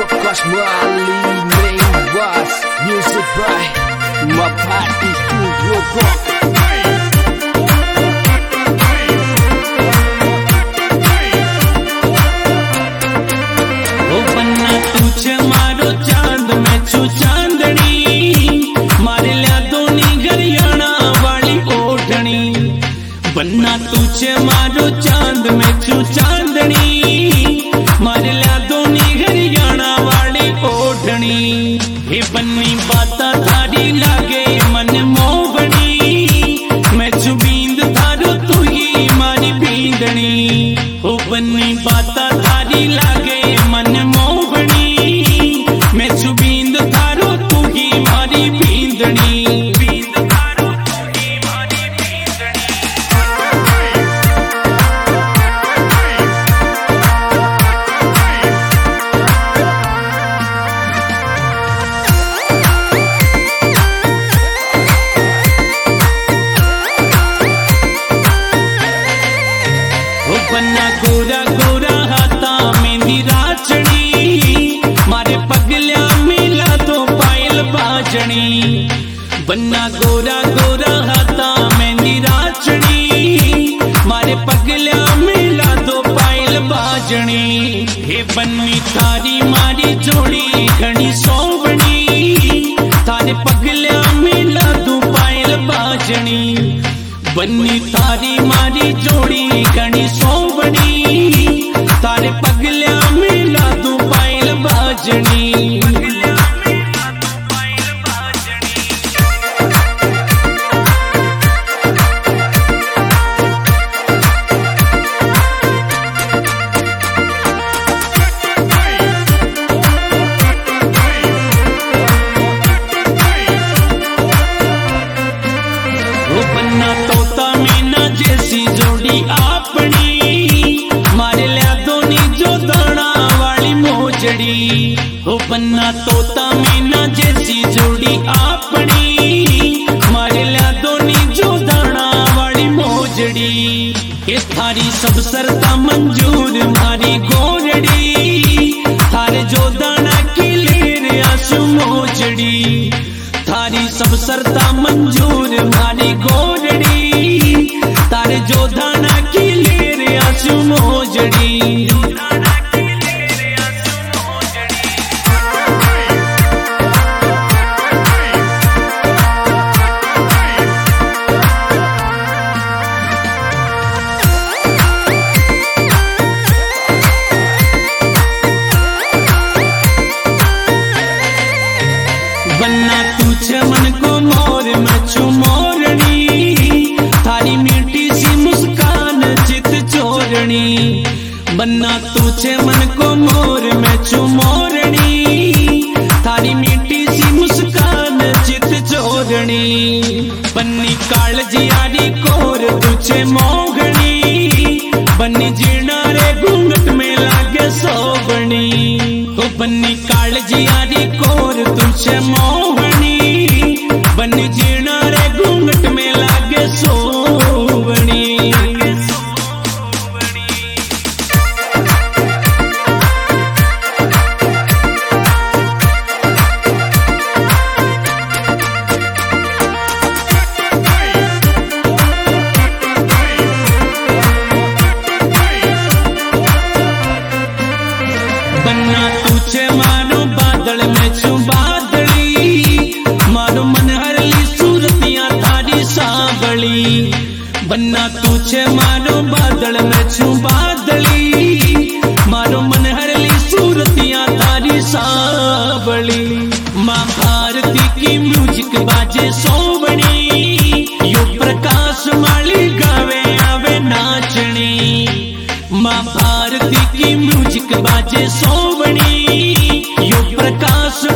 Prakash Mali main was music by Mapati Studio Rock. बन्ना तुझे मारो चांद मैं छू चांदनी मारे लिया दोनी गरियाना वाली ओढ़नी। बन्ना तुझे मारो चांद मैं छू चांदनी मारे लिया दोनी गरियाना वाली ओढ़नी। हे बन्नी बाता थारी लागे मन मोहनी मैं छू बींद थारो तू ही मारी बींदनी। हो बन्नी बाता थारी लागे मन मोहनी मैं छू बींद थारो तू ही मारी बींदनी। बन्ना गोरा गोरा हाथा मेहंदी राचनी मारे पगलिया मिला तो पायल बाजनी। बन्ना गोरा गोरा हाथा मेहंदी राचनी मारे पगलिया मिला तो पायल बाजनी। हे बन्नी थारी मारी जोड़ी घनी सोवनी थारे पगलिया मिला तो पायल बाजनी। बन्नी थारी मारी जोड़ी घनी सोवनी तारे पगलिया मिला तू पायल बाजनी। बन्ना तोता मीना जैसी जोड़ी आपनी मारे लिया दोनी जो दाना वाली मोजड़ी। हो बन्ना तोता मीना जैसी जोड़ी आपनी मारे लिया दोनी जो दाना वाली मोजड़ी। ये थारी सब सरता मंजूर मारी गोरड़ी थारे जो दाना की लेर आंसू मोजड़ी। थारी सब सरता मंजूर मारी गोरड़ी तारे जो दाना की लेर आंसू मोजड़ी। बन्ना तुझे मन को मोर मैं छू मोरनी थारी मीठी सी मुस्कान चित चोरनी। बन्ना तुझे मन को मोर मैं छू मोरनी थारी मीठी सी मुस्कान चित चोरनी। बन्नी काल जियारी कोर तुझे मोहनी बन्नी जीना रे घूंघट में लागे सोबनी। तो बन्नी काल जियारी कोर तुझे मोहनी बन्नी जीना रे घूंघट में लागे सोबनी। बन्ना तुझे मारो बादल में छू बादली मारो मन हरली सूरतियां थारी सावली। बन्ना तुझे मारो बादल में छू बादली मारो मन हरली सूरतियां थारी सावली। माँ भारती की म्यूजिक बाजे सोवनी यो प्रकाश माली गावे आवे नाचनी। माँ भारती की म्यूजिक बाजे सोवनी यो प्रकाश